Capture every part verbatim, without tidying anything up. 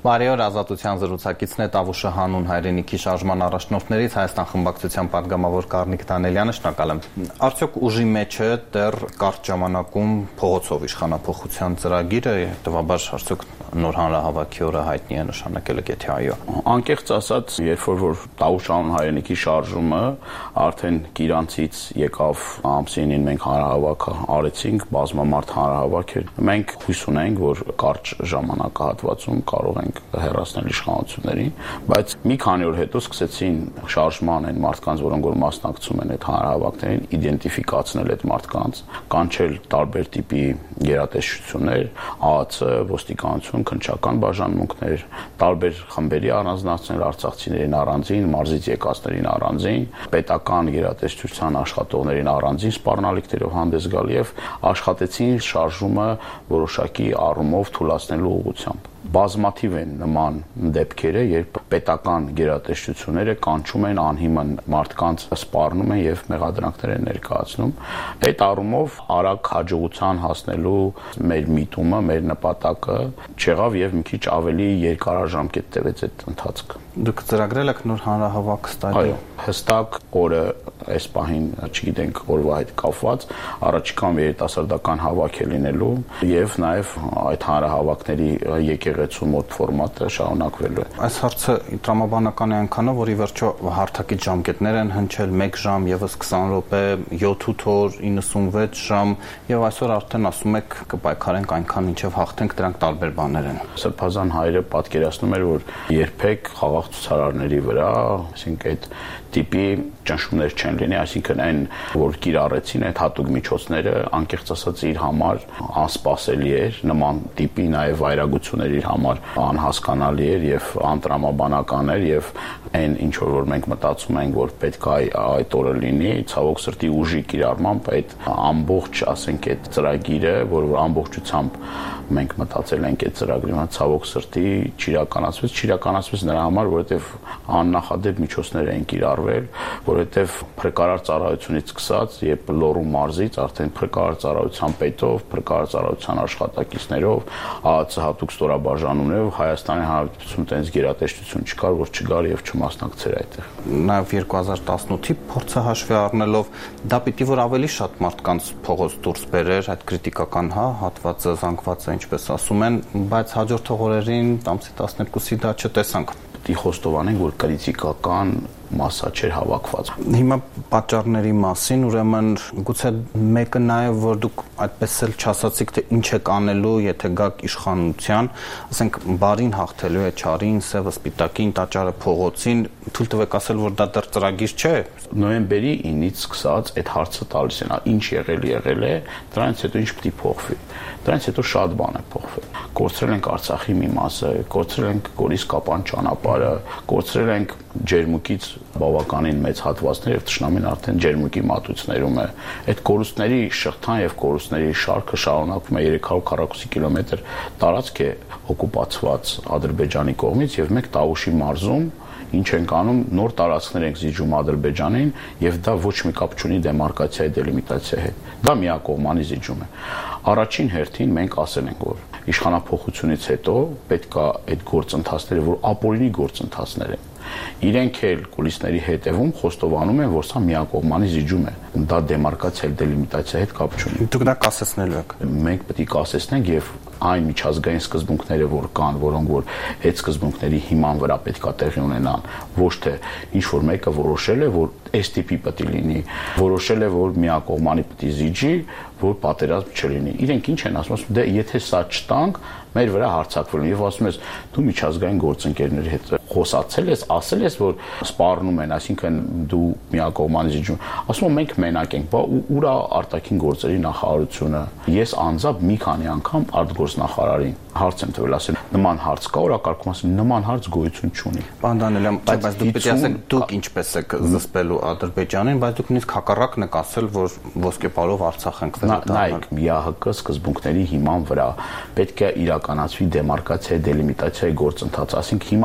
Բարի օր, Ազատության զրուցակիցն է Տավուշը հանուն հայրենիքի շարժման առաջնորդներից Հայաստան խմբակցության պատգամավոր Կարնիկ Դանելյանը, շնորհակալ եմ։ Արդյոք ուժի մեջ է դեռ կարճ ժամանակում փողոցով իշխանափոխության ծրագիրը, հետևաբար արդյոք նոր հանրահավաքի օրը հայտնի է նշանակել, եթե այո։ Անկեղծ ասած, երբ որ Տավուշ հանուն հայրենիքի շարժումը արդեն Կիրանցից եկավ ամսինին մենք հանրահավաք արեցինք, բազմամարդ հանրահավաք էր։ Մենք հույս ունենք, որ կարճ ժամանակահատվածում կարող ենք հեռացնել իշխանություններին, բայց մի քանի օր հետո սկսեցին շարժման այն մարդկանց, որոնք որ մասնակցում են այդ հանրահավաքներին, իդենտիֆիկացնել այդ մարդկանց, կանչել տարբեր տիպի գերատեսչություններ, ԱԱՑ, ոստիկանություն, քննչական բաժանմունքներ, տարբեր խմբերի առանձնացնել արցախցիներին առանձին, մարզից եկածներին առանձին, պետական գերատեսչության աշխատողներին առանձին սպառնալիքներով հանդես գալ եւ աշխատեցին շարժումը որոշակի առումով թույլատնելու ուղղությամբ։ Բազմաթիվ են նման դեպքերը, երբ պետական գերատեսչությունները կանչում են անհիմն մարդկանց, սպառնում են եւ մեղադրանքներ են ներկայացնում։ Այդ առումով արագ հաջողության հասնելու մեր միտումը, մեր նպատակը չեղավ եւ մի քիչ ավելի երկարաժամկետ տևեց այդ ընթացքը։ Դուք ծրագրել եք նոր հանրահավաք ստադիոմ։ Այո, հստակ օրը այս պահին չգիտենք օրվա հետ կապված, առաջիկան երիտասարդական հավաք է լինելու եւ նաեւ այդ հանրահավաքների եկեղեցու մոտ ֆորմատը շարունակվելու է։ Այս հարցը տրամաբանական է այնքանով, որ ի վերջո հարթակից ժամկետներ են հնչել մեկ ժամ եւս քսան րոպե, յոթ-ութ օր, իննսունվեց ժամ եւ այսօր արդեն ասում եք կպայքարենք այնքան ինչեւ հաղթենք, դրանք տարբեր բաներ են։ Սրբազան հայրը պատկերացնում էր, որ երբեք խաղաղ ցուցարարների վրա, այսինքն այդ տիպի ճնշումներ չեն լինի, այսինքն այն, որ կիրառեցին այդ հատուկ միջոցները, անկեղծ ասած իր համար անսպասելի էր, նման տիպի նաև վայրագություններ իր համար անհասկանալի էր եւ անտրամաբանական էր եւ այն ինչ որ մենք մտածում ենք, որ պետք է այդ օրը լինի, ցավոք սրտի ուժի կիրառմամբ այդ ամբողջ, ասենք, այդ ծրագիրը, որ ամբողջությամբ մենք մտածել ենք այդ ծրագրի համար, ցավոք սրտի չիրականացվեց, չիրականացվեց նրա համար, որովհետեւ աննախադեպ միջոցներ են կիրառվել, որովհետեւ փրկարար ծառայությունից սկսած, երբ Լոռու մարզից արդեն փրկարար ծառայության պետով, փրկարար ծառայության աշխատակիցներով, ԱԱՑ հատուկ ստորաբաժանումներով Հայաստանի Հանրապետություն տենց գերատեսչություն չկար, որ չգար եւ չմասնակցեր այդտեղ։ Նաեւ երկու հազար տասնութի փորձը հաշվի առնելով, դա պիտի որ ավելի շատ մարդկանց փողոց դուրս բերեր, այդ քրիտիկական, հա, հատվածը, զանգվածը, ինչպես ասում են, բայց հաջորդ օրերին ամսի տասներկուսի դա չտեսանք։ Պետք է խոստովանենք, որ քրիտիկական մասա չէր հավաքված։ Հիմա պատճառների մասին, ուրեմն գուցե մեկը նաև որ դուք այդպես էլ չասացիք, թե ինչ եք անելու, եթե գաք իշխանության, ասենք բարին հաղթելու է չարին, սևը սպիտակին, տաճարը փողոցին, թույլ տվեք ասել, որ դա դեռ ծրագիր չէ։ Նոյեմբերի ինից սկսած այդ հարցը տալիս են, ինչ եղել եղել է, դրանից հետո ինչ պետք է փոխվի։ Դրանից հետո շատ բան է փոխվել։ Կորցրել ենք Արցախի մի մասը, կորցրել ենք Գորիս-Կապան ճանապարհը, կորցրել ենք ջերմուկից բավականին մեծ հատվածներ եւ տշնամին արդեն ջերմուկի մատուցներում է։ Այդ կորուստների շղթան եւ կորուստների շարքը շարունակվում է երեք հարյուր քառակուսի կիլոմետր տարածք է օկուպացված Ադրբեջանի կողմից եւ մենք Տավուշի մարզում ինչ ենք անում, նոր տարածքներ ենք զիջում Ադրբեջանին եւ դա ոչ մի կապ չունի դեմարկացիայի դելիմիտացիայի հետ։ Դա միակողմանի զիջում է։ Առաջին հերթին մենք ասել ենք, որ իշխանափոխությունից հետո պետք է այդ գործընթացները, որ ապօրինի գործընթացներ են, իրենք էլ կուլիսների հետևում խոստովանում են, որ սա միակողմանի զիջում է։ Դա դեմարկացիայի դելիմիտացիայի հետ կապ չունի։ Դուք դա կասեցնելու եք։ Մենք պետք է կասեցնենք եւ այն միջազգային սկզբունքները, որ կան, որոնք որ այդ սկզբունքների հիման վրա պետք է տեղի ունենան, ոչ թե ինչ որ մեկը որոշել է, որ այս տիպի պետք է լինի, որոշել է, որ միակողմանի պետք է զիջի, որ պատերազմ չլինի։ Իրենք ինչ են ասում, ասում դե եթե սա չտանք, մեր վրա հարձակվելու եւ ասում ես դու միջազգային գործընկերների հետ խոսացել ես, ասել ես, որ սպառնում են, այսինքն դու միակողմանի զիջում։ Ասում եմ մենք մենակ ենք, բա ուրա արտաքին գործերի նախարարությունը։ Ես անձամբ մի քանի անգամ արտգործնախարարին հարց եմ տվել, ասել նման հարց կա, օրակարգում ասել նման հարց գոյություն չունի։ Պարոն Դանելյան, բայց դուք պետք է ասեք դուք ինչպես եք զսպելու Ադրբեջանին, բայց դուք նույնիսկ հակառակն եք ասել, որ ոսկեպարով Արցախ ենք վերադառնալ։ Նայեք, ՄԻԱՀԿ սկզբունքների հիման վրա պետք է իրականացվի դեմարկացիայի դելիմիտացիայի գործընթաց, ասենք հիմա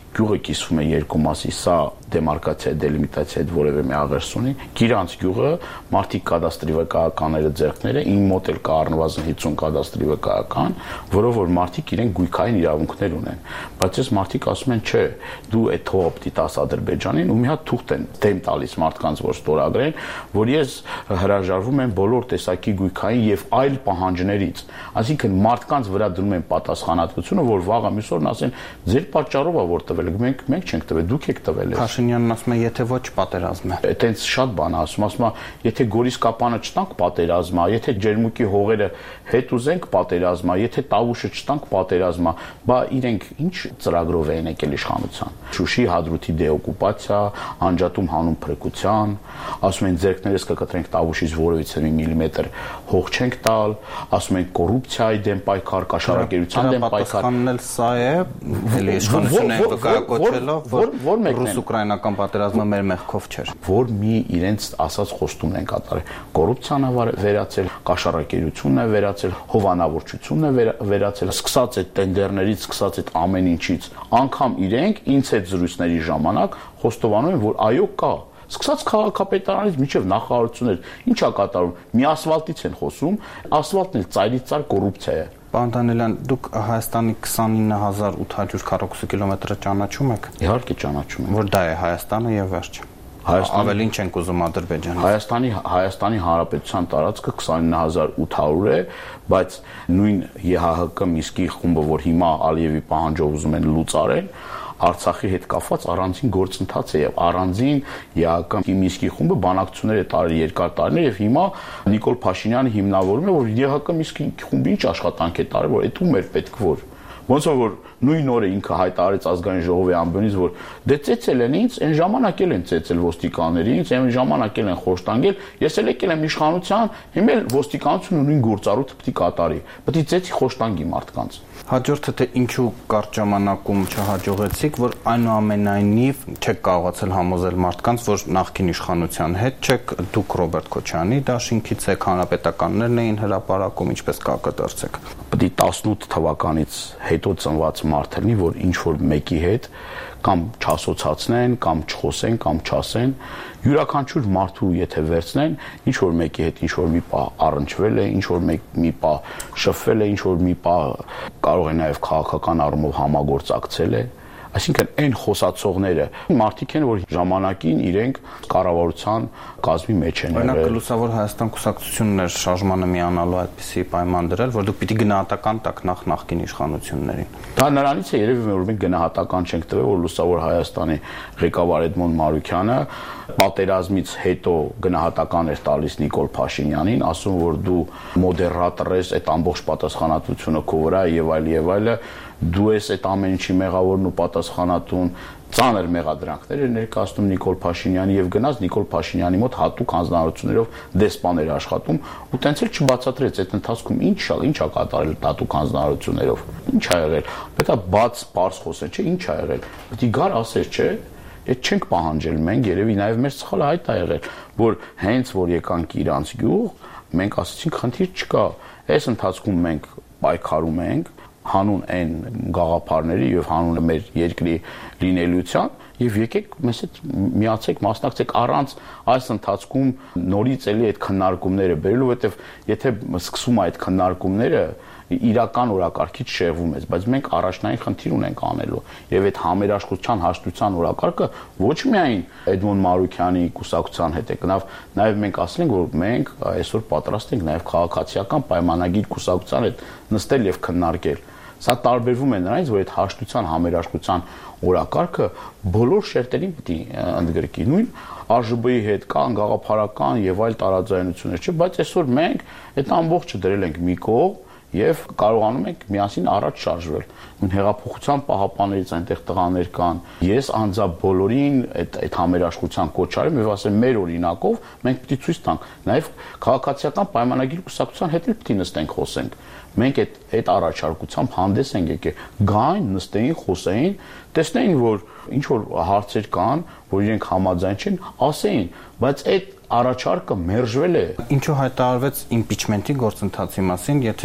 գյուղը կիսվում է երկու մասի, սա դեմարկացիա, դելիմիտացիա հետ որևէ մի աղերս ունի։ Գիրանց գյուղը մարդիկ կադաստրի վկայականները ձեռքները, իմ մոտ էլ կա առնվազն հինգ կադաստրի վկայական, որով որ մարդիկ իրենք գույքային իրավունքներ ունեն։ Բայց այս մարդիկ ասում են, չէ, դու այդ թողը պիտի տաս Ադրբեջանին ու մի հատ թուղթ են դեմ տալիս մարդկանց, որ ստորագրեն, որ ես հրաժարվում եմ բոլոր տեսակի գույքային եւ այլ պահանջներից։ Այսինքն մարդկանց վրա դնում են պատասխանատվությունը, որ վաղը մյուս օրն ասեն, ձեր պատճառով է որ տվել, մենք մենք չենք տվել, դուք եք տվել։ Փաշինյանն ասում է, եթե ոչ պատերազմ է։ Այտենց շատ բան ասում, ասում է, եթե Գորիսկապանը չտանք պատերազմ է, եթե Ջերմուկի հողերը հետ ուզենք պատերազմ է, եթե Տավուշը չտանք պատերազմ է, բա իրենք ինչ ծրագրով են եկել իշխանության։ Շուշի Հադրութի դեօկուպացիա, անջատում հանուն փրկության, ասում են ձերքներս կկտրենք Տավուշից որևիցե մի միլիմետր հող չենք տալ, ասում են կոռուպցիայի դեմ պայքար, կաշառակերության դեմ պայքար։ Պատասխանն էլ սա է, էլի իշխանությունը վկայակոչելով, որ ռուս-ուկրաինական պատերազմը մեր մեղքով չէր։ Որ մի իրենց ասած խոստումն են կատարել։ Կոռուպցիան է վերացել, կաշառակերությունն է վերացել, հովանավորչությունն է վերացել, սկսած այդ տենդերներից, սկսած այդ ամեն ինչից, անգամ իրենք ինձ հետ զրույցների ժամանակ խոստովանում են, որ այո կա։ Սկսած քաղաքապետարանից մինչև նախարարություններ, ի՞նչ է կատարում։ Մի ասֆալտից են խոսում, ասֆալտն էլ ծայրից ծայր կոռուպցիա է։ Պարոն Դանիելյան, դուք Հայաստանի քսանինը հազար ութ հարյուր քառակուսի կիլոմետրը ճանաչում եք։ Իհարկե ճանաչում եմ։ Որ դա է Հայաստանը եւ վերջ։ Ավելին չենք ուզում Ադրբեջանից։ Հայաստանի Հայաստանի Հանրապետության տարածքը քսանինը հազար ութ հարյուր է, բայց նույն ԵՀՀԿ Միսկի խումբը, որ հիմա Ալիևի պահանջով ուզում են լուծարել, Արցախի հետ կապված առանձին գործընթաց է եւ առանձին ԵԱՀԿ Միսկի խումբը բանակցություններ է տարել երկար տարիներ եւ հիմա Նիկոլ Փաշինյանը հիմնավորում է, որ ԵԱՀԿ Միսկի խումբը ինչ աշխատանք է տարել, որ այդ ում էր պետք որ ոնց որ նույն օրը ինքը հայտարարեց ազգային ժողովի ամբիոնից, որ դե ծեծել են ինձ, այն ժամանակ էլ են ծեծել ոստիկաններին, այն ժամանակ էլ են խոշտանգել, ես էլ եկել եմ իշխանության, հիմա էլ ոստիկանությունը նույն գործառույթը պետք է կատարի, պետք է ծեծի խոշտանգի մարդկանց։ Հաջորդը թե ինչու կարճ ժամանակում չհաջողեցիք, որ այնուամենայնիվ չեք կարողացել համոզել մարդկանց, որ նախկին իշխանության հետ չեք դուք Ռոբերտ Քոչարյանի դաշինքից եք, հանրապետականներն էին հրապարակում, ինչպես կակտորցեք։ Պետք է տասնութ թվականից հետո ծնված մարդ լինի, որ ինչ որ մեկի հետ կամ չասոցացնեն, կամ չխոսեն, կամ չասեն, յուրաքանչյուր մարդու եթե վերցնեն, ինչ որ մեկի հետ ինչ որ մի պահ առնչվել է, ինչ որ մի պահ շփվել է, ինչ որ մի պահ կարող է նաև քաղաքական առումով համագործակցել է, այսինքն այն խոսացողները մարդիկ են, որ ժամանակին իրենք կառավարության կազմի մեջ են եղել։ Օրինակ Լուսավոր Հայաստան կուսակցությունն էր շարժմանը միանալու այդպիսի պայման դրել, որ դուք պիտի գնահատական տաք նախ նախկին իշխանություններին։ Դա նրանից է երևի որ մենք գնահատական չենք տվել, որ Լուսավոր Հայաստանի ղեկավար Էդմոն Մարուքյանը պատերազմից հետո գնահատական էր տալիս Նիկոլ Փաշինյանին, ասում որ դու մոդերատոր ես, այդ ամբողջ պատասխանատվությունը քո վրա եւ այլ եւ այլը, դու ես այդ ամեն ինչի մեղավորն ու պատասխանատուն, ծանր մեղադրանքներ էր ներկայացնում Նիկոլ Փաշինյանի եւ գնաց Նիկոլ Փաշինյանի մոտ հատուկ հանձնարարություններով դեսպաներ աշխատում ու տենց էլ չբացատրեց այդ ընթացքում ինչ ա ինչ ա կատարել հատուկ հանձնարարություններով, ինչ ա եղել, պետք է բաց պարզ խոսեն, չէ, ինչ ա եղել, պետք է գար ասեր, չէ, այդ չենք պահանջել մենք, երևի նաեւ մեր սխալը այդ ա եղել, որ հենց որ եկանք իրանց գյուղ, մենք ասացինք խնդիր չկա, այս ընթացքում մենք պայքարում ենք հանուն այն գաղափարների եւ հանուն մեր երկրի լինելիության եւ եկեք մեզ հետ միացեք, մասնակցեք առանց այս ընթացքում նորից էլի այդ քննարկումները բերելու, որովհետեւ եթե սկսում է այդ քննարկումները իրական օրակարգից շեղվում ես, բայց մենք առաջնային խնդիր ունենք անելու եւ այդ համերաշխության հաշտության օրակարգը ոչ միայն Էդմոն Մարուքյանի կուսակցության հետ է գնավ, նաեւ մենք ասել ենք, որ մենք այսօր պատրաստ ենք նաեւ քաղաքացիական պայմանագիր կուսակցության հետ նստել եւ քննարկել։ Սա տարբերվում է նրանից, որ այդ հաշտության համերաշխության օրակարգը բոլոր շերտերին պետք է ընդգրկի, նույն ԱԺԲ-ի հետ կան գաղափարական եւ այլ տարաձայնություններ, չէ, բայց այսօր մենք այդ ամբողջը դրել ենք մի կողմ եւ կարողանում ենք միասին առաջ շարժվել։ Նույն հեղափոխության պահապաններից այնտեղ տղաներ կան։ Ես անձամբ բոլորին այդ այդ համերաշխության կոչ արեմ եւ ասեմ մեր օրինակով մենք պետք է ցույց տանք։ Նաեւ քաղաքացիական պայմանագիր կուսակցության հետ էլ պետք է նստենք խոսենք։ Մենք այդ այդ առաջարկությամբ հանդես ենք եկել, գային, նստեին, խոսեին, տեսնեին, որ ինչ որ հարցեր կան, որ իրենք համաձայն չեն, ասեին, բայց այդ առաջարկը մերժվել է։ Ինչու հայտարարվեց իմպիչմենտի գործընթացի մասին, եթե դուք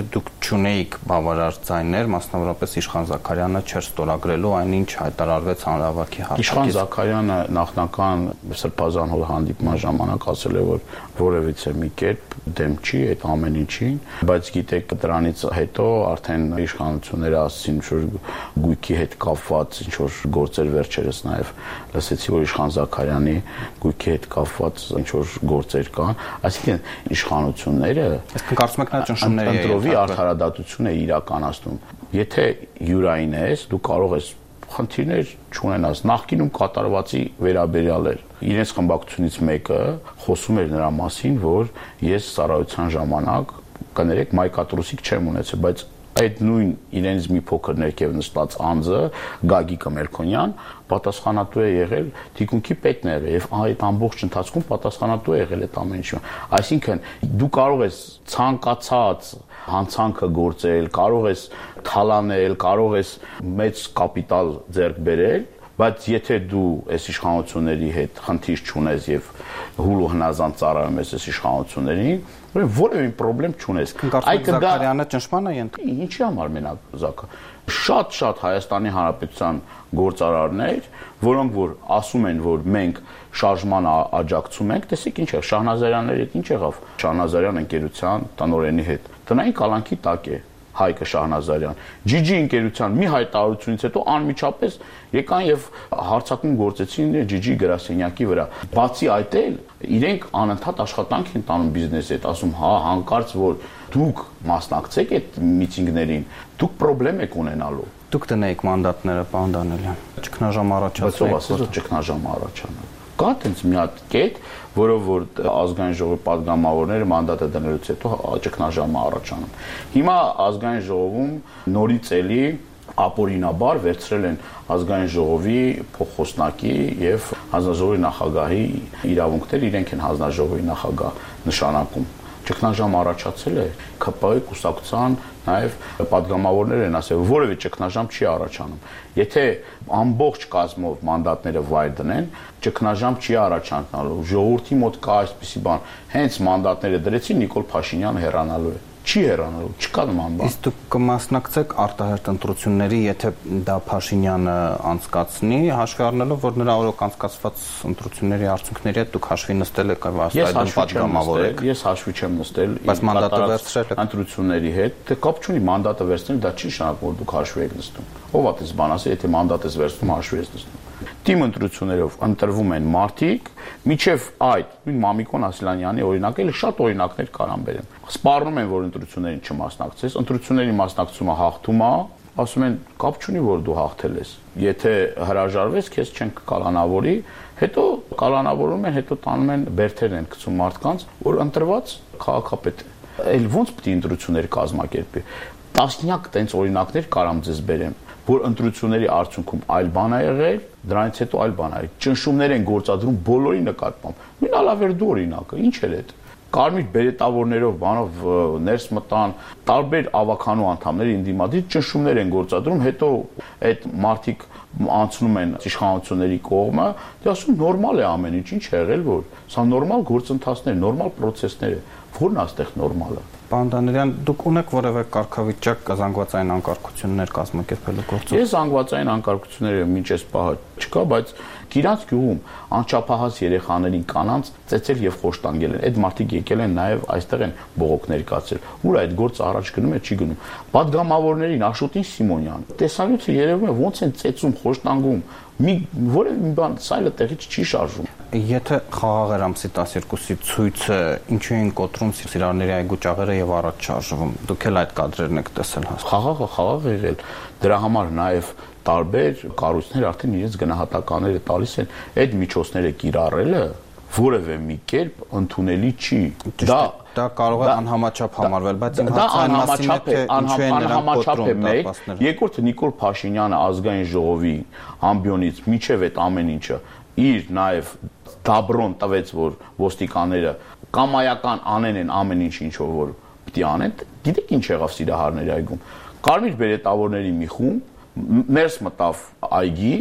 չունեիք բավարար ձայներ, մասնավորապես Իշխան Զաքարյանը չէր ստորագրելու այնինչ հայտարարվեց հանրահավաքի հաղթանակից։ Իշխան Զաքարյանը նախնական սրբազան հանդիպման ժամանակ ասել է, որ որևիցե մի կերպ դեմ չի այդ ամեն ինչին, բայց գիտեք դրանից հետո արդեն իշխանությունները ասցին, որ գույքի հետ կապված ինչ որ գործեր վերջերս նաև լսեցի, որ Իշխան Զաքարյանի գույքի հետ կապված ինչ որ գործեր կան, այսինքն իշխանությունները Այսինքն կարծում եք նա ճնշումների ընտրովի արդարադատություն է իրականացնում։ Եթե յուրային ես, դու կարող ես խնդիրներ չունենաս, նախկինում կատարվածի վերաբերյալ էր։ Իրենց խմբակցությունից մեկը խոսում էր նրա մասին, որ ես ծառայության ժամանակ կներեք մայկատրուսիկ չեմ ունեցել, բայց այդ նույն իրենց մի փոքր ներքև նստած անձը Գագիկ Մերքոնյան պատասխանատու է եղել թիկունքի պետն է եղել եւ այդ ամբողջ ընթացքում պատասխանատու է եղել այդ ամեն ինչը։ Այսինքն դու կարող ես ցանկացած հանցանքը գործել, կարող ես թալանել, կարող ես մեծ կապիտալ ձեռք բերել, բայց եթե դու այս իշխանությունների հետ խնդիր չունես եւ հուլ ու հնազանդ ծառայում ես այս իշխանություններին, որևէ պրոբլեմ չունես։ Այդ Զաքարյանը ճնշման է ենթարկվում։ Ինչի համար մենակ Զաքա։ Շատ-շատ Հայաստանի Հանրապետության գործարարներ, որոնք որ ասում են, որ մենք շարժման աջակցում ենք, տեսեք ինչ է, Շահնազարյանների հետ ինչ եղավ։ Շահնազարյան ընկերության տնօրենի հետ տնային կալանքի տակ է Հայկը Շահնազարյան։ ջի ջի ընկերության մի հայտարարությունից հետո անմիջապես եկան եւ հարցակում գործեցին ջի ջի գրասենյակի վրա։ Բացի այդ էլ իրենք անընդհատ աշխատանք են տանում բիզնեսի հետ, ասում, հա, հանկարծ որ դուք մասնակցեք այդ միտինգներին, դուք խնդրեմ եք ունենալու։ Դուք տնեիք մանդատները, պարոն Դանիելյան։ Ճգնաժամ առաջացավ։ Բայց ով ասեց, որ ճգնաժամ առաջանա։ Կա տենց մի հատ կետ, որով որ ազգային ժողովի падգամավորները մանդատը դնելուց հետո ճգնաժամը առաջանում։ Հիմա ազգային ժողովում նորից էլի ապօրինաբար վերցրել են ազգային ժողովի փոխխոսնակի եւ հանձնաժողովի նախագահի իրավունքներ, իրենք են հանձնաժողովի նախագահ նշանակում։ Ճգնաժամ առաջացել է, K P I կուսակցության նաև падգամավորներ են ասել, որևէ ճգնաժամ չի առաջանում։ Եթե ամբողջ կազմով մանդատները վայր դնեն, ճգնաժամ չի առաջանալու։ Ժողովրդի մոտ կա այսպիսի բան, հենց մանդատները դրեցին, Նիկոլ Փաշինյանը հեռանալու է։ Չի հեռանալու, չկա նման բան։ Իսկ դուք կմասնակցեք արտահերթ ընտրությունների, եթե դա Փաշինյանը անցկացնի, հաշվի առնելով, որ նրա օրոք անցկացված ընտրությունների արդյունքների հետ դուք հաշվի նստել եք այստեղ падգամավոր եք։ Ես հաշվի չեմ նստել։ Բայց մանդատը վերցրել եք ընտրությունների հետ, դե կապ չունի մանդատը վերցնել, դա չի նշանակում, որ դուք հաշվի եք նստում։ Ով է դες բան ասել, եթե մանդատ ես վերցնում, հաշվի ես նստում։ Թիմ ընտրություններով ընտրվում են մարդիկ, միջև այդ նույն Մամիկոն Ասլանյանի օրինակ էլ շատ օրինակներ կարան բերեմ։ Սպառնում են, որ ընտրություններին չմասնակցես, ընտրությունների մասնակցումը հաղթում է, ասում են կապ չունի, որ դու հաղթել ես։ Եթե հրաժարվես, քեզ չեն կալանավորի, հետո կալանավորում են, հետո տանում են բերթեր են գցում մարդկանց, որ ընտրված քաղաքապետ է։ Էլ ոնց պետք է ընտրություններ կազմակերպի։ Տասնյակ տենց օրինակներ կարամ ձեզ բերեմ, որ ընտրությունների արդյունքում այլ բան է եղել, դրանից հետո այլ բան է եղել։ Ճնշումներ են գործադրում բոլորի նկատմամբ։ Մին ալավերդու օրինակը, ինչ էր այդ։ Կարմիր բերետավորներով, բանով ներս մտան տարբեր ավականու անդամներ ինդիմադիր ճնշումներ են գործադրում, հետո այդ մարդիկ անցնում են իշխանությունների կողմը, դե ասում նորմալ է ամեն ինչ, ինչ է եղել, որ սա նորմալ գործընթացներ, նորմալ process-ներ է, որն է այստեղ նորմալը։ Պարոն Դանիելյան, դուք ունեք որևէ կարգավիճակ զանգվածային անկարգություններ կազմակերպելու գործով։ Ես զանգվածային անկարգությունները մինչ այս պահը չկա, բայց Գիրանց գյուղում անչափահաս երեխաներին կանանց ծեծել եւ խոշտանգել են։ Այդ մարդիկ եկել են նաեւ այստեղ են բողոքներ կացել։ Ուր այդ գործը առաջ գնում է, չի գնում։ Պատգամավորներին Աշոտին Սիմոնյան տեսանյութը երևում է ոնց են ծեծում, խոշտանգում։ Մի որևէ մի բան սայլը տեղից չի շարժում։ Եթե խաղաղ էր ամսի տասներկուսի ցույցը ինչու են կոտրում Սիրահարների այգու ճաղերը եւ առաջ շարժվում։ Դուք էլ այդ կադրերն եք տեսել հաս։ Խաղաղը խաղաղ եղել։ Դրա համար նաեւ տարբեր կառույցներ արդեն իրենց գնահատականները տալիս են այդ միջոցները կիրառելը որևէ մի կերպ ընդունելի չի։ Դա դա կարող է անհամաչափ համարվել, բայց իմ դա անհամաչափ է, անհամաչափ է մեկ։ Երկրորդը Նիկոլ Փաշինյանը ազգային ժողովի ամբիոնից միջև այդ ամեն ինչը իր նաև դաբրոն տվեց, որ ոստիկանները կամայական անեն են ամեն ինչ ինչով որ պիտի անեն։ Գիտեք ինչ եղավ Սիրահարների այգում։ Կարմիր բերետավորների մի խումբ ներս մտավ այգի,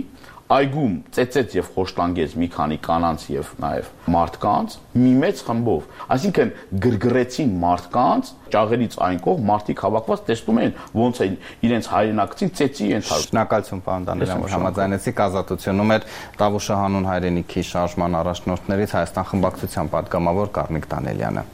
այգում ծեծեց եւ խոշտանգեց մի քանի կանանց եւ նաեւ մարդկանց մի մեծ խմբով, այսինքն գրգռեցին մարդկանց, ճաղերից այն կողմ մարդիկ հավաքված տեսնում են ոնց են իրենց հայրենակցին ծեծի ենթարկում։ Շնորհակալություն պարոն Դանիելյան, որ համաձայնեցիք ազատությունում էր Տավուշը հանուն հայրենիքի շարժման առաջնորդներից Հայաստան խմբակցության պատգամավոր Կարմիկ Դանիելյանը։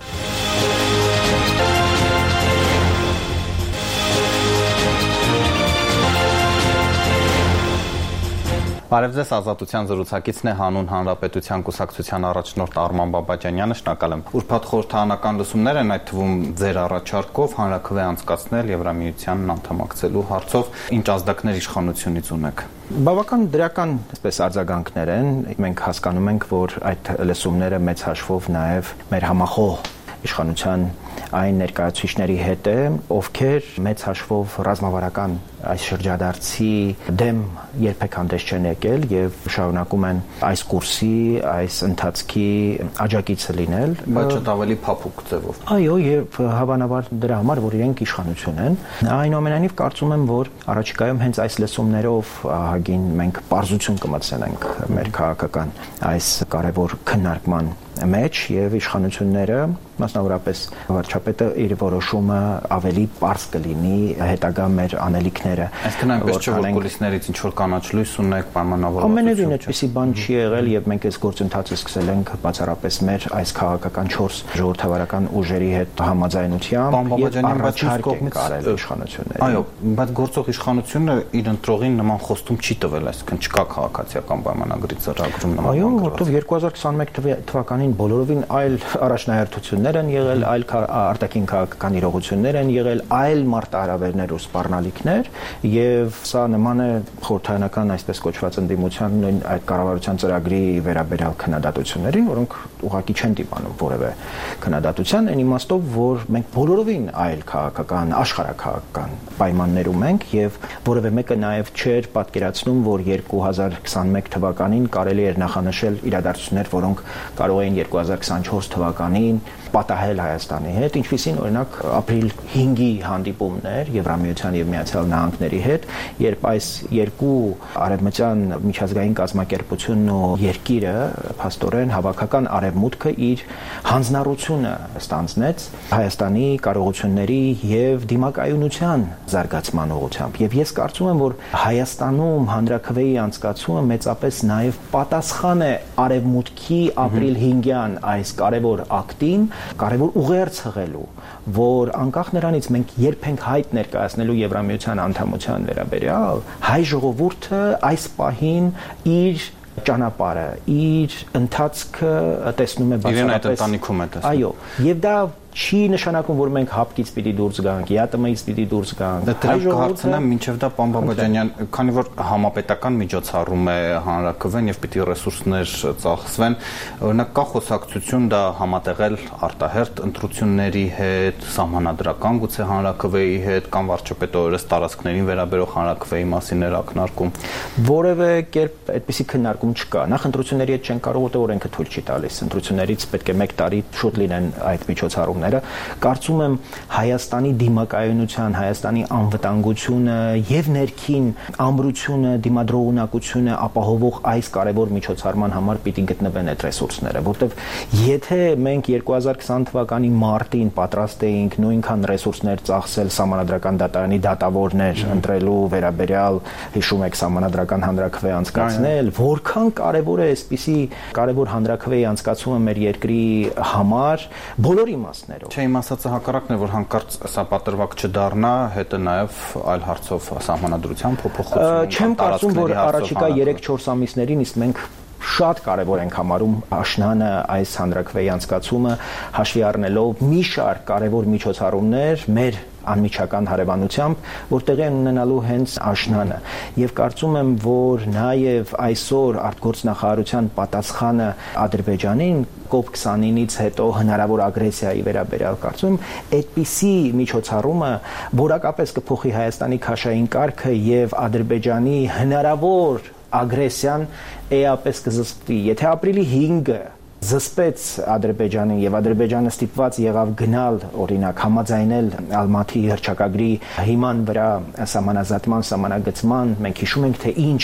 Բարև ձեզ, Ազատության զրուցակիցն է հանուն Հանրապետության կուսակցության առաջնորդ Արման Բաբաջանյանը, շնորհակալ եմ։ Ուրբաթ խորհրդարանական լուսումներ են, այդ թվում ձեր առաջարկով հանրաքվե անցկացնել Եվրամիությանն անդամակցելու հարցով, ինչ ազդակներ իշխանությունից ունեք։ Բավական դրական, այսպես արձագանքներ են, մենք հասկանում ենք, որ այդ լսումները մեծ հաշվով նաև մեր համախոհ իշխանության այն ներկայացուցիչների հետ է, ովքեր մեծ հաշվով ռազմավարական այս շրջադարձի դեմ երբեք հանդես չեն եկել եւ շարունակում են այս կուրսի, այս ընթացքի աջակիցը լինել, բայց շատ ավելի փափուկ ձևով։ Այո, եւ հավանաբար դրա համար, որ իրենք իշխանություն են, այնուամենայնիվ կարծում եմ, որ առաջիկայում հենց այս լսումներով ահագին մենք պարզություն կմտցնենք մեր քաղաքական այս կարևոր քննարկման մեջ եւ իշխանությունները, մասնավորապես վարչապետը իր որոշումը ավելի պարզ կլինի հետագա մեր անելիքները։ Այսինքն այնպես չէ, որ կուլիսներից ինչ որ կանաչ լույս ունեք, պայմանավորվածություն։ Ամենևին այդպիսի բան չի եղել եւ մենք այս գործընթացը սկսել ենք բացառապես մեր այս քաղաքական չորս ժողովրդավարական ուժերի հետ համաձայնությամբ եւ առաջարկ ենք արել իշխանություններին։ Այո, բայց գործող իշխանությունը իր ընտրողին նման խոստում չի տվել, այսինքն չկա քաղաքացիական պայմանագրի ծրագրում նման։ Այո, որտեղ երկու հազար քսաներեք թվականին բոլորովին այլ առաջնահերթություններ են եղել, այլ արտաքին քաղաքական իրողություններ են եղել, այլ մարտահրավերներ ու սպառնալիքներ եւ սա նման է խորհրդարանական այսպես կոչված ընդդիմության նույն այդ կառավարության ծրագրի վերաբերյալ քննադատություններին, որոնք ուղղակի չեն դիմանում որևէ քննադատության, այն իմաստով, որ մենք բոլորովին այլ քաղաքական, աշխարհաքաղաքական պայմաններում ենք եւ որևէ մեկը նաեւ չէր պատկերացնում, որ երկու հազար քսաներեք թվականին կարելի էր նախանշել իրադարձություններ, որոնք կարող էին երկու հազար քսանչորս թվականին պատահել Հայաստանի հետ, ինչպիսին օրինակ ապրիլ հինգի հանդիպումներ Եվրամիության եւ Միացյալ Նահանգների հետ, երբ այս երկու արևմտյան միջազգային կազմակերպությունն ու երկիրը փաստորեն հավաքական արևմուտքը իր հանձնառությունը ստանձնեց Հայաստանի կարողությունների եւ դիմակայունության զարգացման ուղղությամբ։ Եվ ես կարծում եմ, որ Հայաստանում հանրաքվեի անցկացումը մեծապես նաեւ պատասխան է արևմուտքի ապրիլ հինգյան այս կարևոր ակտին, կարևոր ուղերձ հղելու, որ անկախ նրանից մենք երբ ենք հայտ ներկայացնելու Եվրամիության անդամության վերաբերյալ, հայ ժողովուրդը այս պահին իր ճանապարհը, իր ընթացքը տեսնում է բացառապես։ Իրեն այդ ընտանիքում է տեսնում։ Այո, եւ դա չի նշանակում, որ մենք հապկից պիտի դուրս գանք, յատմից պիտի դուրս գանք։ Դա կհարցնեմ մինչև դա պարոն Բաբաջանյան, քանի որ համապետական միջոցառում է հանրաքվեն եւ պիտի ռեսուրսներ ծախսվեն, օրինակ կա խոսակցություն դա համատեղել արտահերթ ընտրությունների հետ, սահմանադրական գուցե հանրաքվեի հետ, կամ վարչապետը օրես տարածքներին վերաբերող հանրաքվեի մասին էր ակնարկում։ Որևէ կերպ այդպիսի քննարկում չկա։ Նախ ընտրությունների հետ չեն կարող, որտեղ օրենքը թույլ չի տալիս։ Ընտրություններից պետք է մեկ տարի շուտ լինեն այդ միջոցառումները։ Կարծում եմ Հայաստանի դիմակայունության, Հայաստանի անվտանգությունը եւ ներքին ամրությունը, դիմադրողունակությունը ապահովող այս կարևոր միջոցառման համար պիտի գտնվեն այդ ռեսուրսները, որտեվ եթե մենք երկու հազար քսան թվականի մարտին պատրաստ էինք նույնքան ռեսուրսներ ծախսել Սահմանադրական դատարանի դատավորներ ընտրելու վերաբերյալ, հիշում եք Սահմանադրական հանրաքվե անցկացնել, որքան կարևոր է այսպիսի կարևոր հանրաքվեի անցկացումը մեր երկրի համար բոլոր իմաստներով։ Չէ, իմ ասածը հակառակն է, որ հանկարծ սա պատրվակ չդառնա, հետը նաև այլ հարցով սահմանադրության փոփոխություն։ Չեմ կարծում, որ առաջիկա երեք-չորս ամիսներին իսկ մենք շատ կարևոր ենք համարում աշնանը այս հանրաքվեի անցկացումը հաշվի առնելով մի շարք կարևոր միջոցառումներ մեր անմիջական հարևանությամբ, որ տեղի են ունենալու հենց աշնանը։ Եվ կարծում եմ, որ նաև այսօր արտգործնախարարության պատասխանը Ադրբեջանին կոպ քսանինից հետո հնարավոր ագրեսիայի վերաբերյալ կարծում եմ, այդպիսի միջոցառումը որակապես կփոխի Հայաստանի քաշային կարգը եւ Ադրբեջանի հնարավոր ագրեսիան էապես կզսպի։ Եթե ապրիլի հինգը զսպեց Ադրբեջանին եւ Ադրբեջանը ստիպված եղավ գնալ օրինակ համաձայնել Ալմատի հռչակագրի հիման վրա սահմանազատման, սահմանագծման, մենք հիշում ենք թե ինչ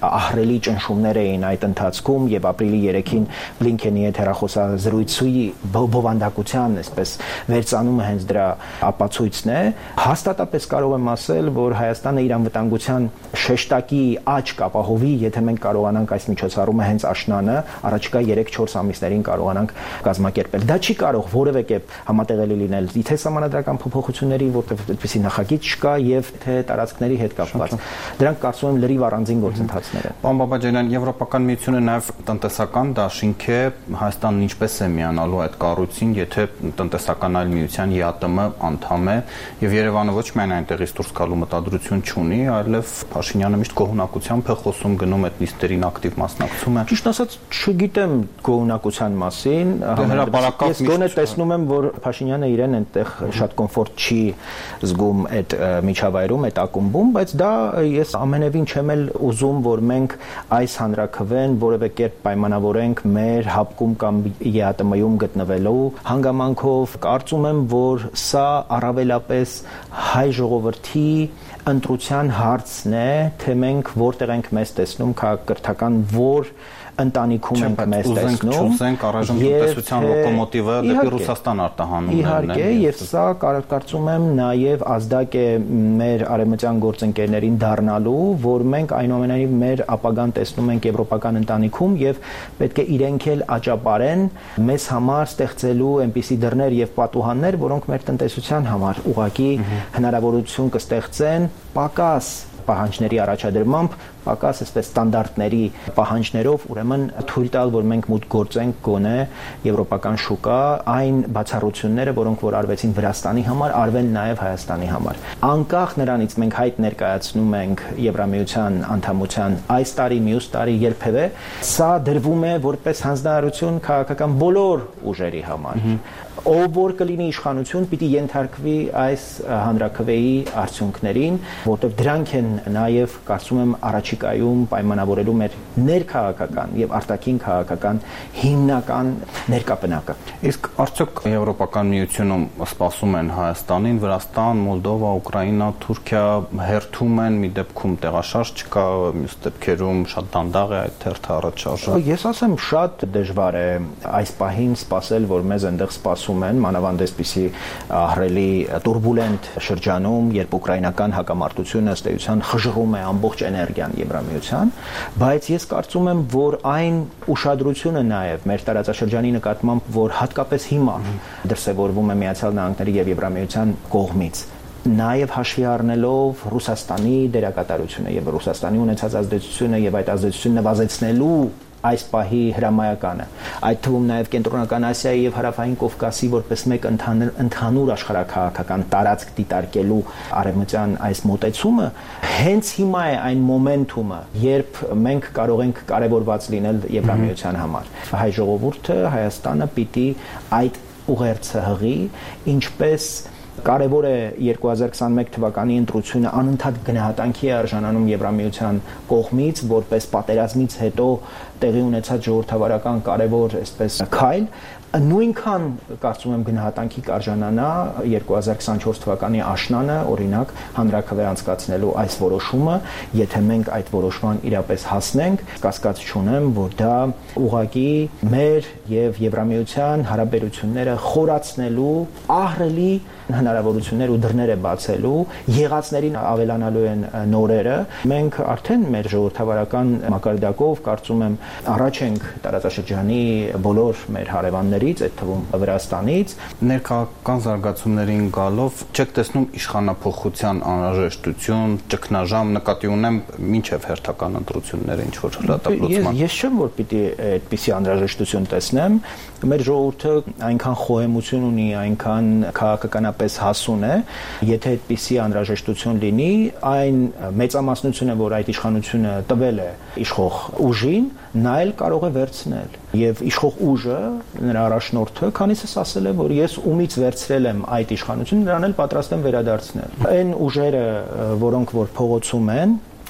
ահռելի ճնշումներ էին այդ ընթացքում եւ ապրիլի երեքին Բլինքենի հետ հեռախոսազրույցի բովանդակության, այսպես վերցանումը հենց դրա ապացույցն է։ Հաստատապես կարող եմ ասել, որ Հայաստանը իր անվտանգության շեշտակի աճք ապահովի, եթե մենք կարողանանք այս միջոցառումը հենց աշնանը առաջիկա երեք-չորս ամիսներին կարողանանք կազմակերպել։ Դա չի կարող որևէ կերպ համատեղելի լինել թե սահմանադրական փոփոխությունների, որտեղ այդպիսի նախագիծ չկա, եւ թե տարածքների հետ կապված։ Դրանք կարծում եմ լրիվ առանձին գործընթացներ են։ Պարոն Բաբաջանյան, Եվրոպական միությունը նաև տնտեսական դաշինք է, Հայաստանն ինչպես է միանալու այդ կառույցին, եթե տնտեսական այլ միության ԵԱՏՄ անդամ է, եւ Երևանը ոչ միայն այնտեղից դուրս գալու մտադրություն չունի, այլև Փաշինյանը միշտ գոհունակությամբ է խոսում, գնում այդ նիստերին ակտիվ մասնակցում է։ Ճիշտ ասած, չգիտեմ գոհունակության մասին, ես գոնե տեսնում եմ, որ Փաշինյանը իրեն այնտեղ շատ կոմֆորտ չի զգում այդ միջավայրում, այդ ակումբում, բայց դա ես ամենևին չեմ էլ ուզում, որ մենք այս հանրաքվեն որևէ կերպ պայմանավորենք մեր հապկում կամ ԵԱՏՄ-ում գտնվելու հանգամանքով։ Կարծում եմ, որ սա առավելապես հայ ժողովրդի ընտրության հարցն է, թե մենք որտեղ ենք մեզ տեսնում քաղաքակրթական որ ընտանիքում ենք մեզ տեսնում, չուզենք առայժմ տնտեսության լոկոմոտիվը դեպի Ռուսաստան արտահանումն է։ Իհարկե, եւ սա կարծում եմ նաեւ ազդակ է մեր արևմտյան գործընկերներին դառնալու, որ մենք այնուամենայնիվ մեր ապագան տեսնում ենք եվրոպական ընտանիքում եւ պետք է իրենք էլ աճապարեն մեզ համար ստեղծելու այնպիսի դռներ եւ պատուհաններ, որոնք մեր տնտեսության համար ուղղակի հնարավորություն կստեղծեն պակաս պահանջների առաջադրմամբ, պակաս այսպես ստանդարտների պահանջներով, ուրեմն թույլ տալ, որ մենք մուտք գործենք գոնե եվրոպական շուկա, այն բացառությունները, որոնք որ արվեցին Վրաստանի համար, արվեն նաև Հայաստանի համար։ Անկախ նրանից մենք հայտ ներկայացնում ենք Եվրամիության անդամության այս տարի, մյուս տարի, երբևէ, սա դրվում է որպես հանձնարարություն քաղաքական բոլոր ուժերի համար։ Ով որ կլինի իշխանություն, պիտի ենթարկվի այս հանրաքվեի արդյունքներին, որտեղ դրանք են նաև կարծում եմ առաջիկայում պայմանավորելու մեր ներքաղաքական եւ արտաքին քաղաքական հիմնական ներկապնակը։ Իսկ արդյոք Եվրոպական միությունում սպասում են Հայաստանին, Վրաստան, Մոլդովա, Ուկրաինա, Թուրքիա հերթում են, մի դեպքում տեղաշարժ չկա, մյուս դեպքերում շատ դանդաղ է այդ հերթը առաջարժը։ Ես ասեմ, շատ դժվար է այս պահին սպասել, որ մեզ այնտեղ սպասում են, մանավանդ այսպիսի ահռելի տուրբուլենտ շրջանում, երբ ուկրաինական հակամարտությունը ըստ էության խժռում է ամբողջ էներգիան Եվրամիության, բայց ես կարծում եմ, որ այն ուշադրությունը նաև մեր տարածաշրջանի նկատմամբ, որ հատկապես հիմա դրսևորվում է Միացյալ Նահանգների եւ Եվրամիության կողմից, նաև հաշվի առնելով Ռուսաստանի դերակատարությունը եւ Ռուսաստանի ունեցած ազդեցությունը եւ այդ ազդեցությունը նվազեցնելու այս պահի հրամայականը, այդ թվում նաև Կենտրոնական Ասիայի եւ Հարավային Կովկասի որպես մեկ ընդհանուր ընդհանուր աշխարհաքաղաքական տարածք դիտարկելու արևմտյան այս մոտեցումը, հենց հիմա է այն մոմենտումը, երբ մենք կարող ենք կարևորված լինել Եվրամիության համար։ Հայ ժողովուրդը, Հայաստանը պիտի այդ ուղերձը հղի, ինչպես կարևոր է երկու հազար քսաներկու թվականի ընտրությունը անընդհատ գնահատանքի է արժանանում Եվրամիության կողմից, որպես պատերազմից հետո տեղի ունեցած ժողովրդավարական կարևոր այսպես քայլ, նույնքան կարծում եմ գնահատանքի կարժանանա երկու հազար քսանչորս թվականի աշնանը, օրինակ, հանրաքվե անցկացնելու այս որոշումը, եթե մենք այդ որոշման իրապես հասնենք, կասկած չունեմ, որ դա ուղղակի մեր եւ Եվրամիության հարաբերությունները խորացնելու ահռելի հնարավորություններ ու դռներ է բացելու, եղածներին ավելանալու են նորերը։ Մենք արդեն մեր ժողովրդավարական մակարդակով կարծում եմ առաջ ենք տարածաշրջանի բոլոր մեր հարևաններից, այդ թվում Վրաստանից։ Ներքաղաքական զարգացումներին գալով չեք տեսնում իշխանափոխության անհրաժեշտություն, ճգնաժամ, նկատի ունեմ մինչև հերթական ընտրությունները ինչ որ հրատապլուծման։ Ես չեմ որ պիտի այդպիսի անհրաժեշտություն տեսնեմ, մեր ժողովուրդը այնքան խոհեմություն ունի, այնքան քաղաքականապես հասուն է, եթե այդպիսի անհրաժեշտություն լինի, այն մեծամասնությունը, որ այդ իշխանությունը տվել է իշխող ուժին, նա էլ կարող է վերցնել։ Եվ իշխող ուժը, նրա առաջնորդը, քանիսս ասել է, որ ես ումից վերցրել եմ այդ իշխանությունը, նրան էլ պատրաստ եմ վերադարձնել։ Այն ուժերը, որոնք որ փողոցում են,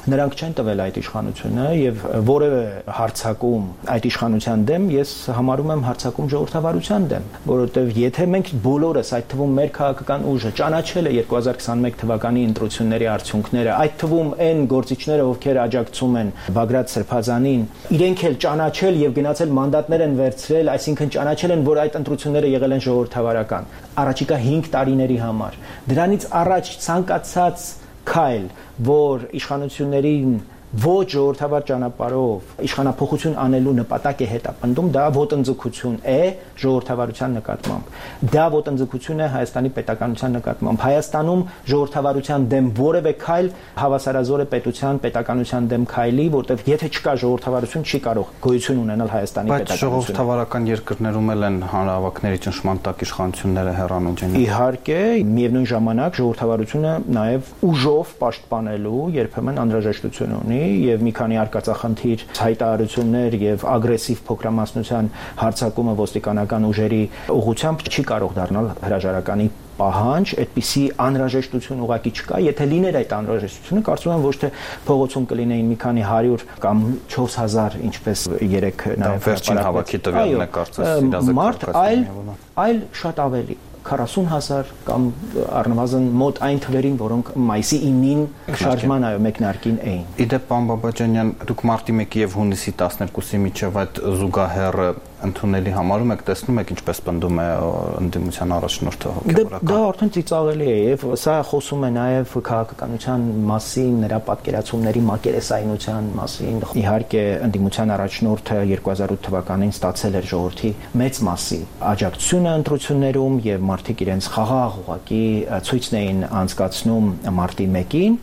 նրանք չեն տվել այդ իշխանությունը եւ որևէ հարցակում այդ իշխանության դեմ ես համարում եմ հարցակում ժողովրդավարության դեմ, որովհետեւ եթե մենք բոլորս, այդ թվում մեր քաղաքական ուժը ճանաչել է երկու հազար քսաներկու թվականի ընտրությունների արդյունքները, այդ թվում այն գործիչները, ովքեր աջակցում են Բագրատ Սրբազանին, իրենք էլ ճանաչել եւ գնացել մանդատներ են վերցրել, այսինքն ճանաչել են, որ այդ ընտրությունները եղել են ժողովրդավարական առաջիկա հինգ տարիների համար։ Դրանից առաջ ցանկացած քայլ, որ իշխանություններին ոչ ժողովրդավար ճանապարհով իշխանափոխություն անելու նպատակ է հետապնդում, դա ոտնձգություն է ժողովրդավարության նկատմամբ։ Դա ոտնձգություն է Հայաստանի պետականության նկատմամբ։ Հայաստանում ժողովրդավարության դեմ որևէ քայլ հավասարազոր է պետության, պետականության դեմ քայլի, որտեղ եթե չկա ժողովրդավարություն, չի կարող գոյություն ունենալ Հայաստանի պետականությունը։ Բայց ժողովրդավարական երկրներում էլ են հանրահավաքների ճնշման տակ իշխանությունները հեռանում ջեն։ Իհարկե, միևնույն ժամանակ ժողովրդավարությունը նաև ուժով պաշտպանելու երբեմն անհրաժեշտություն ունի եւ մի քանի արկածախնդիր հայտարարություններ եւ ագրեսիվ փոքրամասնության հարձակումը ոստիկանական ուժերի ուղղությամբ չի կարող դառնալ հրաժարականի պահանջ, այդպիսի անհրաժեշտություն ուղղակի չկա, եթե լիներ այդ անհրաժեշտությունը, կարծում եմ ոչ թե փողոցում կլինեին մի քանի հարյուր կամ չորս հազար, ինչպես երեք նաեւ վերջին հավաքի տվյալն է կարծես իրազեկված, այլ այլ շատ ավելի քառասուն հազար կամ առնվազն մոտ այն թվերին, որոնք մայիսի ինին շարժման այո մեկնարկին էին։ Իդեպ պարոն Բաբաջանյան, դուք մարտի մեկի եւ հունիսի տասներկուսի միջև այդ զուգահեռ ընդունելի համարում եք, տեսնում եք ինչպես պնդում է ընդդիմության առաջնորդը հոգեվորական։ Դա արդեն ծիծաղելի է եւ սա խոսում է նաեւ քաղաքականության մասին, նրա պատկերացումների մակերեսայնության մասին։ Իհարկե ընդդիմության առաջնորդը երկու հազար ութ թվականին ստացել էր ժողովրդի մեծ մասի աջակցությունը ընտրություններում եւ մարդիկ իրենց խաղաղ ուղակի ցույցն էին անցկացնում մարտի մեկին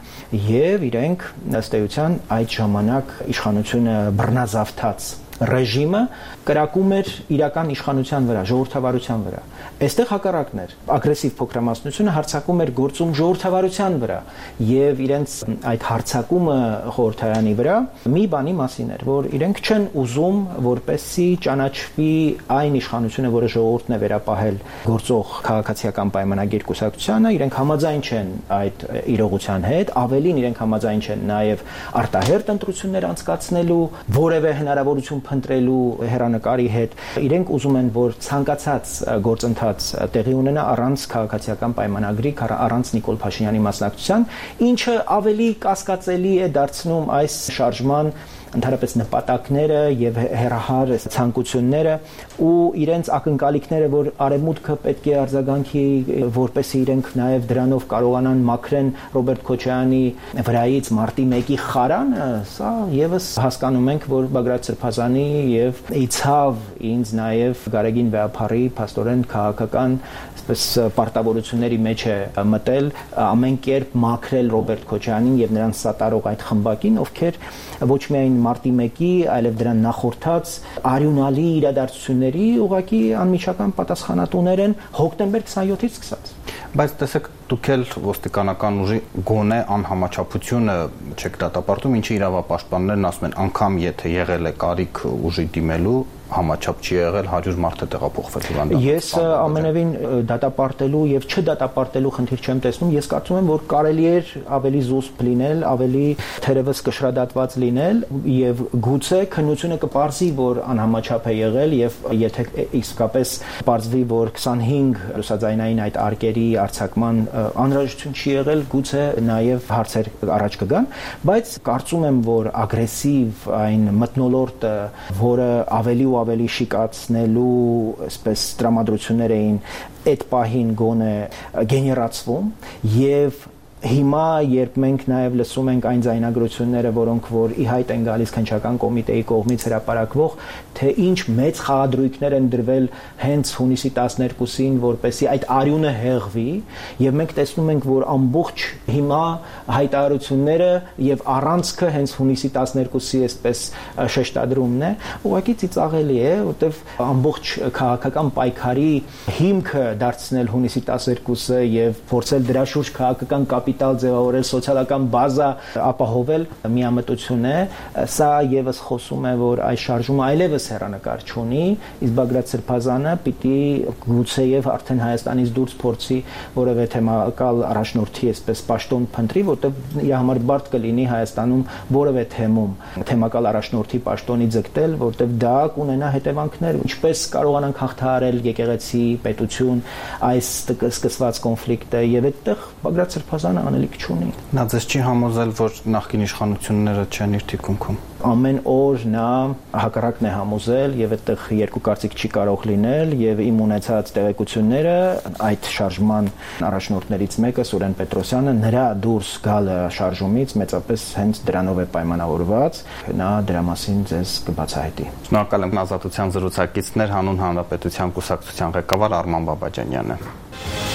եւ իրենք ըստ էության այդ ժամանակ իշխանությունը բռնազավթած ռեժիմը կրակում էր իրական իշխանության վրա, ժողովրդավարության վրա։ Այստեղ հակառակն էր։ Ագրեսիվ փոքրամասնությունը հարձակում էր գործում ժողովրդավարության վրա եւ իրենց այդ հարձակումը խորհրդարանի վրա մի բանի մասին էր, որ իրենք չեն ուզում, որպեսզի ճանաչվի այն իշխանությունը, որը ժողովուրդն է վերապահել գործող քաղաքացիական պայմանագիր կուսակցությանը, իրենք համաձայն չեն այդ իրողության հետ, ավելին իրենք համաձայն չեն նաեւ արտահերտ ընտրություններ անցկացնելու, որևէ հնարավորություն փնտրելու հերանեկարի հետ իրենք ուզում են որ ցանկացած գործընթաց տեղի ունենա առանց քաղաքացիական պայմանագրի, առանց Նիկոլ Փաշինյանի մասնակցության, ինչը ավելի կասկածելի է դարձնում այս շարժման ընդհանրապես նպատակները եւ հերահար ցանկությունները ու իրենց ակնկալիքները, որ արևմուտքը պետք է արձագանքի, որպեսզի իրենք նաեւ դրանով կարողանան մաքրեն Ռոբերտ Քոչարյանի վրայից մարտի մեկի խարանը, սա եւս հասկանում ենք, որ Բագրատ Սրբազանի եւ իցավ ինձ նաեւ Գարեգին Վեհափարի փաստորեն քաղաքական այսպես պարտավորությունների մեջ է մտել ամեն կերպ մաքրել Ռոբերտ Քոչարյանին եւ նրան սատարող այդ խմբակին, ովքեր ոչ միայն մարտի մեկի, այլև դրան նախորդած արյունալի իրադարձությունների ուղղակի անմիջական պատասխանատուներ են հոկտեմբեր քսաներկուից սկսած։ Բայց տեսեք, դուք էլ ոստիկանական ուժի գոնե անհամաչափությունը չեք դատապարտում, ինչի իրավապաշտպաններն ասում են, անգամ եթե եղել է կարիք ուժի դիմելու, համաչափ չի եղել հարյուր մարդ է տեղափոխվել հիվանդանոց։ Ես ամենևին դատապարտելու եւ չդատապարտելու խնդիր չեմ տեսնում, ես կարծում եմ, որ կարելի էր ավելի զուսպ լինել, ավելի թերևս կշռադատված լինել եւ գուցե քննությունը կպարզի, որ անհամաչափ է եղել եւ եթե իսկապես պարզվի, որ քսանհինգ լուսաձայնային այդ արկերի արձակման անհրաժեշտություն չի եղել, գուցե նաեւ հարցեր առաջ կգան, բայց կարծում եմ, որ ագրեսիվ այն մթնոլորտը, որը ավելի ու ավելի շիկացնելու այսպես տրամադրություններ էին այդ պահին գոնե գեներացվում եւ հիմա երբ մենք նաև լսում ենք այն ձայնագրությունները, որոնք որ ի հայտ են գալիս քննչական կոմիտեի կողմից հրապարակվող, թե ինչ մեծ խաղադրույքներ են դրվել հենց հունիսի տասներկուսին, որպեսզի այդ արյունը հեղվի, եւ մենք տեսնում ենք, որ ամբողջ հիմա հայտարարությունները եւ առանցքը հենց հունիսի տասներկուսի այսպես շեշտադրումն է, ուղղակի ծիծաղելի է, որտեվ ամբողջ քաղաքական պայքարի հիմքը դարձնել հունիսի տասներկուսը եւ փորձել դրա շուրջ քաղաքական կապ կապիտալ ձևավորել, սոցիալական բազա ապահովել միամտություն է, սա եւս խոսում է, որ այս շարժումը այլևս հեռանկար չունի, իսկ Բագրատ Սրբազանը պիտի գուցեև արդեն Հայաստանից դուրս փորձի որևէ թեմակալ առաջնորդի այսպես պաշտոն փնտրի, որտեղ իր համար բարդ կլինի Հայաստանում որևէ թեմում թեմակալ առաջնորդի պաշտոնի ձգտել, որտեղ դա կունենա հետևանքներ, ինչպես կարողանանք հաղթահարել եկեղեցի, պետություն, այս սկսված կոնֆլիկտը եւ այդտեղ Բագրատ Սրբազանը անելիք չունի։ Նա ձեզ չի համոզել, որ նախկին իշխանությունները չեն իր թիկունքում։ Ամեն օր նա հակառակն է համոզել եւ այդտեղ երկու կարծիք չի կարող լինել եւ իմ ունեցած տեղեկությունները այդ շարժման առաջնորդներից մեկը Սուրեն Պետրոսյանը նրա դուրս գալը շարժումից մեծապես հենց դրանով է պայմանավորված, նա դրա մասին ձեզ կբացահայտի։ Շնորհակալ եմ ազատության զրուցակիցներ, հանուն Հանրապետության կուսակցության ղեկավար Արման Բաբաջանյանը։